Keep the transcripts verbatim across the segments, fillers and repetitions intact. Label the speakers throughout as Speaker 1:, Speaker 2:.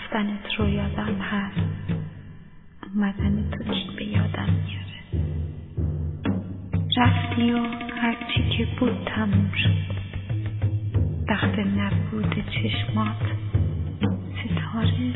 Speaker 1: رفتنت رو یادم هست، اومدن تو چی به یادم میاره. رفتی و هرچی که بود تموم شد. وقت نبود چشمات ستاره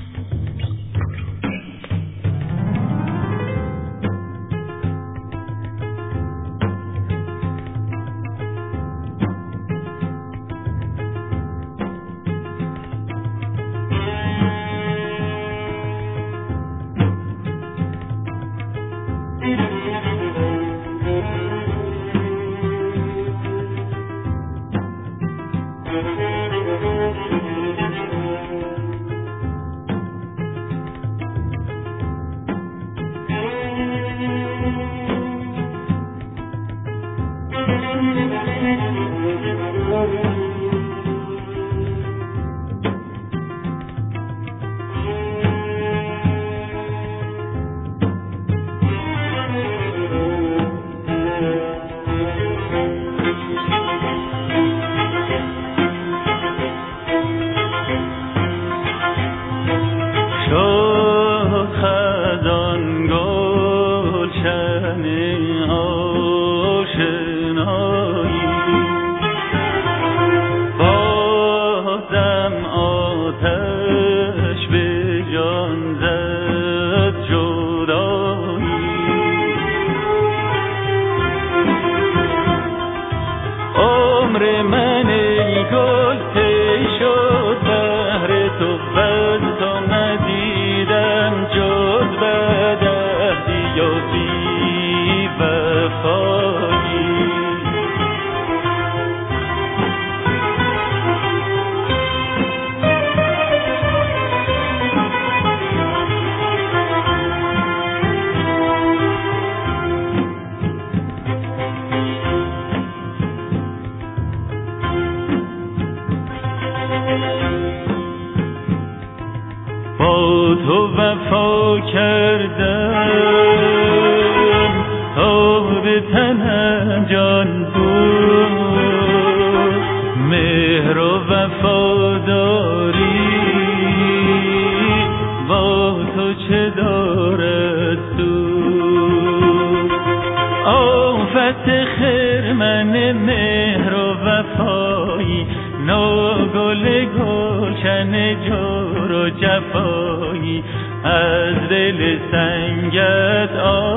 Speaker 2: با تو وفا کردم تا به تنم جان بود. مهر و وفاداری با تو چه دارد سود. آفت خرمن مهر و وفایی ناگل گلشن جور و جفایی از دل سنگت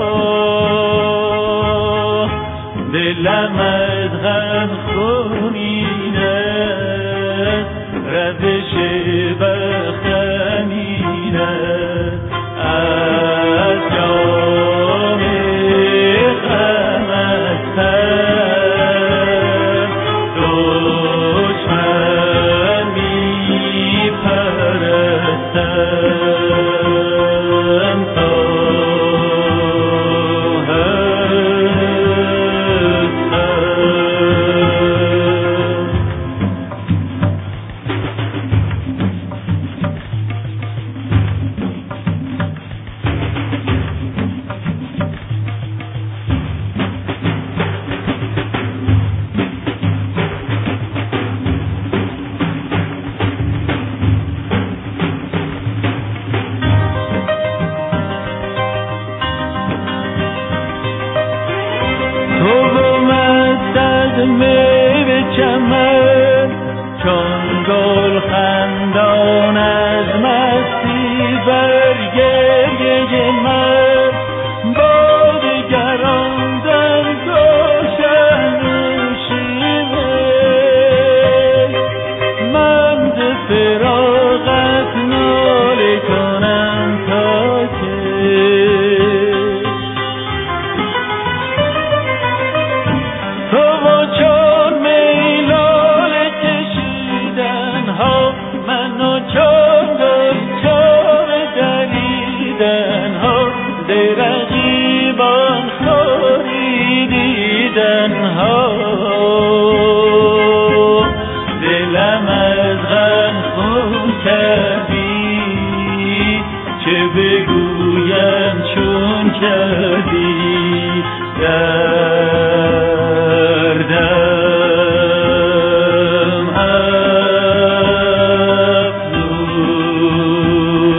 Speaker 2: آه دلم از غم خونین است روش بختم این است از جام غمت هم دشمن می پرستم تا میوه چمن چون گل خندان از مستی بر گریه من با دگران در گلشن شیوه من ز فراقت ناله کنم تا که رقیبان خوریدیدن ها دلم از غم خون کردی چه بگویم چون کردی دردم افزود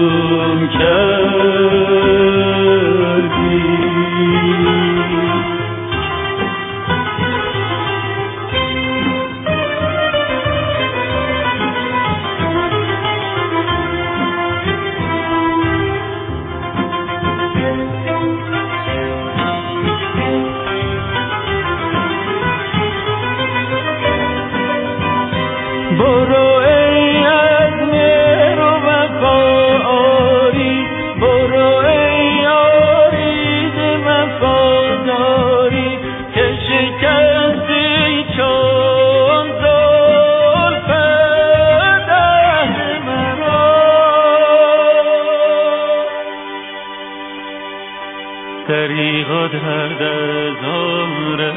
Speaker 2: تا درد از عمره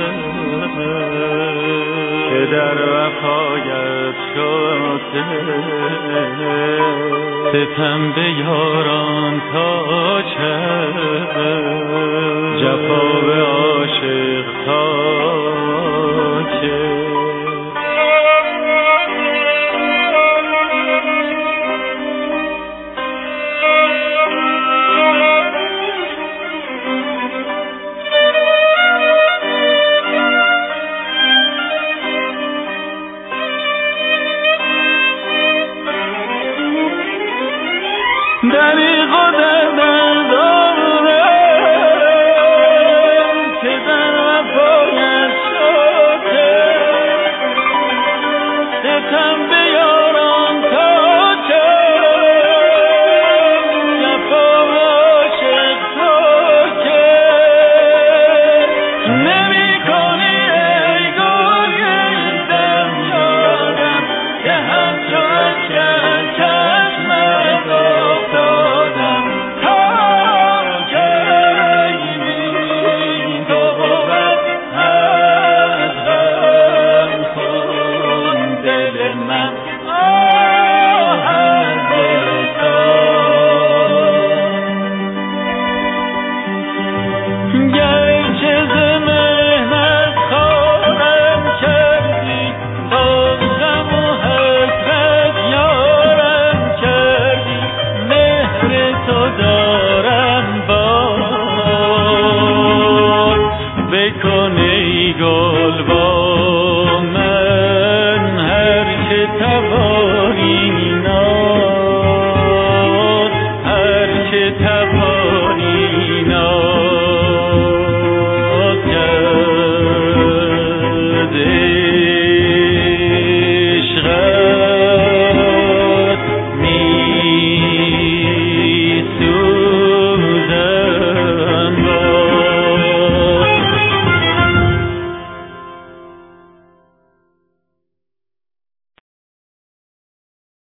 Speaker 2: که در وفایت شده ستم به یاران تا چه جفا به عاشق تا چه دریغ و درد از عمرم که در وفایت شده ستم به یاران تا چه جفا به عاشق تا که نمی کنی ای گل دم یارم که همچو اشکر چشمت افتادم تا که این دوبت از غم خون دل من آه از گرچه ز مهنت خارم کردی با غم و حسرت یارم کردی مهر تو دارم بار بکن ای گل